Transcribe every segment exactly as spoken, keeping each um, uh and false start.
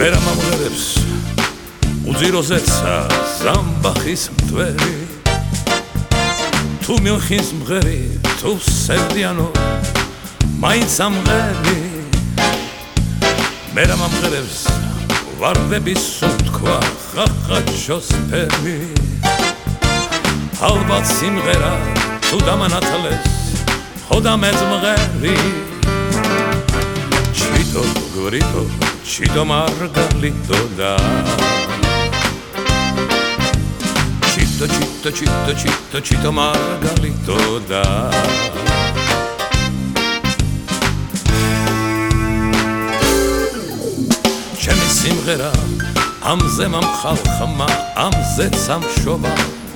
მე რა მომღერებს უძიროზეცა ზამბახის მტვერი თუ მილხის მღერი თუ სევდიანო მაინც ამღერი მე რა მომღერებს ვარდების სუნთქვა ხახაჩოს ფერი ალბათ სიმღერა თუ დამანათლეს ხოდა მეძმღერი ჩიტო გვრიტო ჩიტო მარგალიტო და ჩიტო ჩიტო ჩიტო ჩიტო ჩიტო მარგალიტო და ჩემი სიმღერა ამზე მომხალხმა ამზე სამშობა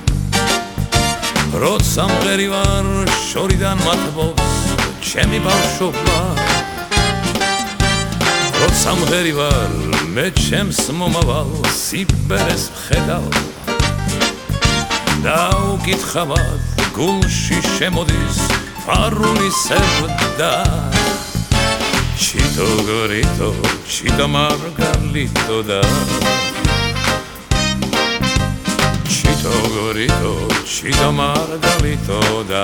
როცა მღერი ვარ შორიდან მათბობს ჩემი ბავშვობა როცა მღერი ვარ მე ჩემს მომავალ სიბერეს ვხედავ და უკითხავად გულში შემოდის ფარული სევდა ჩიტო გვრიტო ჩიტო მარგალიტო და ჩიტო გვრიტო ჩიტო მარგალიტო და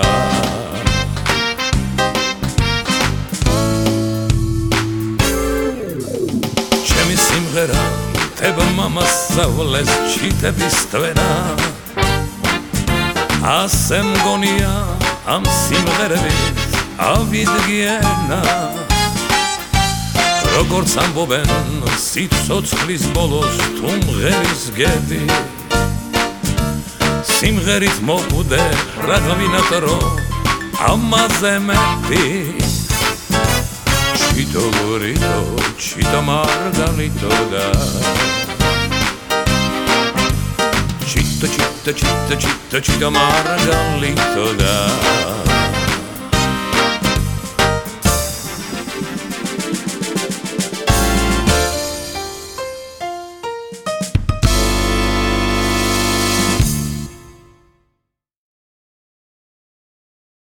ჩემი სიმღერა თებმა მასწავლეს ჩიტების თვენა ასე მგონია ამ სიმღერებით ავიდგენა როგორც ამბობენ სიცოცხლის ბოლოს თუ მღერის გედი სიმღერით მოკვდე რაღვინათ რომ ამაზე მეტი ჩიტო გვრიტო ჩიტო მარგალიტო და ჩიტო ჩიტო ჩიტო ჩიტო ჩიტო მარგალიტო და